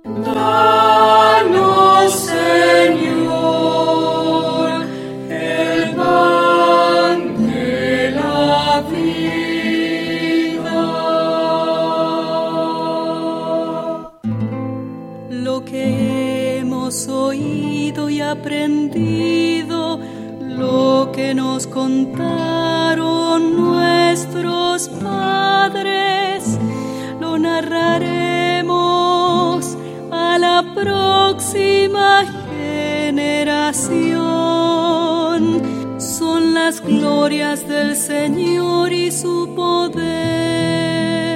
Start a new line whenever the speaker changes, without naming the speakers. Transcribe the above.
Danos, Señor, el pan de la vida.
Lo que hemos oído y aprendido, lo que nos contaron nuestros padres, lo narraremos a la próxima generación. Son las glorias del Señor y su poder.